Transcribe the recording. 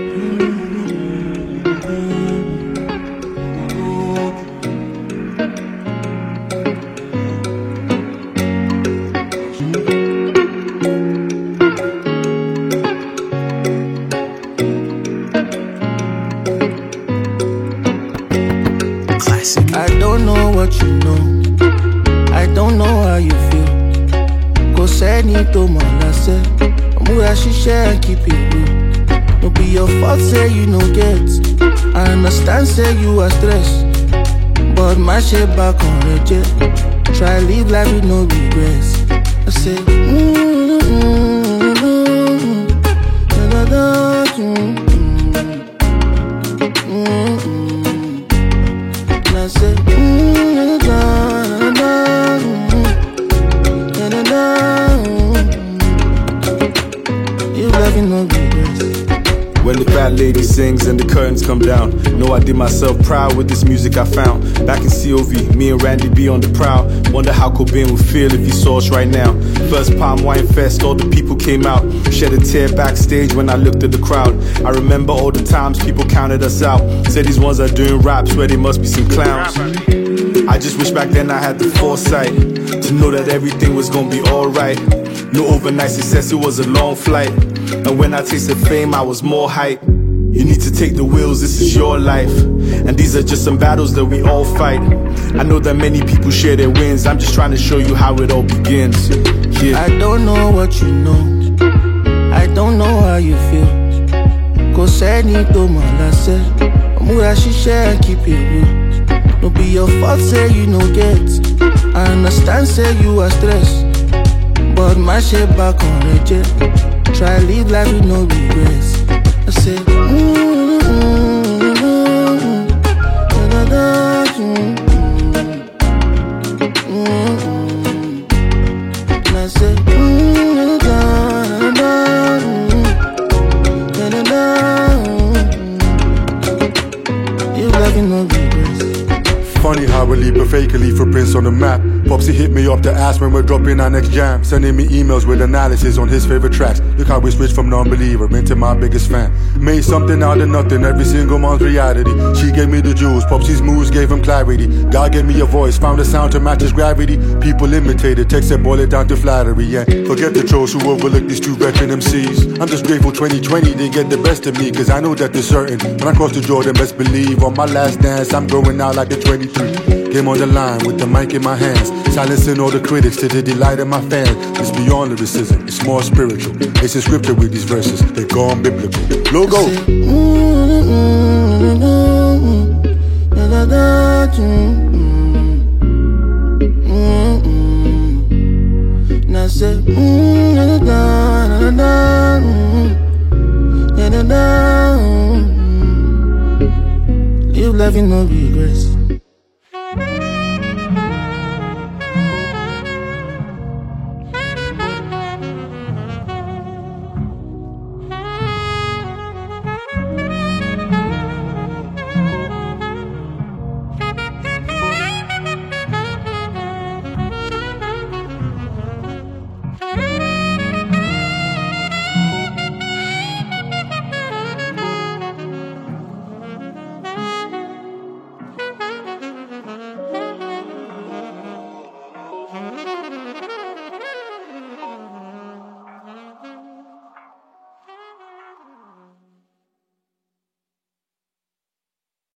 I don't know what you know, I don't know how you feel. Kò sẹ́ni tó mọ̀ lásẹ̀, múra ṣiṣẹ́ and keep it real. No be your fault say you no get, I understand say you are stressed, but má ṣe bákan rẹ jẹ́. Try live life with no regrets. I say I say you loving no regrets. When the fat lady sings and the curtains come down, know I did myself proud with this music I found. Back in COV, me and Randy B on the prowl. Wonder how Cobain would feel if he saw us right now. First Palm Wine Fest, all the people came out. Shed a tear backstage when I looked at the crowd. I remember all the times people counted us out. Said these ones are doing raps where they must be some clowns. I just wish back then I had the foresight to know that everything was gonna be alright. No overnight success, it was a long flight. And when I tasted fame, I was more hype. You need to take the wheels, this is your life. And these are just some battles that we all fight. I know that many people share their wins, I'm just trying to show you how it all begins. Yeah. I don't know what you know, I don't know how you feel. Kò sẹ́ni tó mọ̀ lásẹ̀, múra ṣiṣẹ́ and keep it real. No be your fault say you no get, I understand say you are stressed, but má ṣe bákan rẹ jẹ́. Try live life with no regrets. I say I say you loving no regrets. Funny how we leave a fake leaf footprints on the map. Popsy hit me off the ass when we're dropping our next jam. Sending me emails with analysis on his favorite tracks. Look how we switched from non-believer into my biggest fan. Made something out of nothing every single month's reality. She gave me the jewels, Popsy's moves gave him clarity. God gave me a voice, found a sound to match his gravity. People imitated, text and boil it down to flattery. Yeah, forget the trolls who overlook these two veteran MCs. I'm just grateful 2020 didn't get the best of me, cause I know that they're certain. When I cross the Jordan, best believe on my last dance I'm going out like a 23. Game on the line with the mic in my hands, silencing all the critics to the delight of my fans. It's beyond lyricism, it's more spiritual. It's in scripture with these verses, they're gone biblical. Logo! I say you loving no regrets.